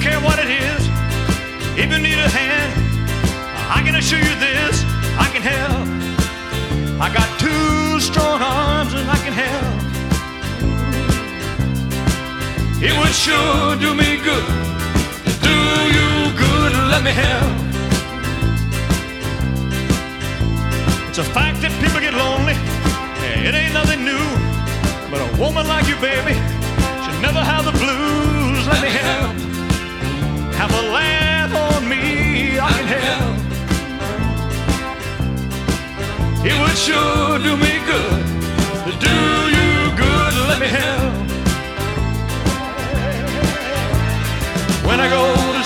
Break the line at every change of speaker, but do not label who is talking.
care what it is. If you need a hand, I can assure you this, I can help. I got two strong arms and I can help. It would sure do me good, do you good, let me help. It's a fact that people get lonely, it ain't nothing new. But a woman like you, baby, should never have the blues. Let me help. Have a laugh on me, I can help. It would sure do me good, do you good, let me help. When I go